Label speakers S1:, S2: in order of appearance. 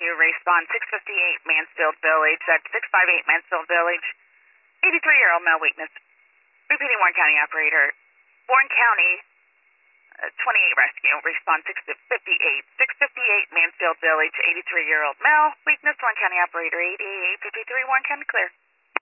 S1: rescue, respond 658 Mansfield Village. That's 658 Mansfield Village. 83-year-old male weakness. Repeating Warren County operator. Warren County 28 rescue, respond 658. 658 Mansfield Village, 83-year-old male weakness. Warren County operator 8853, Warren County clear.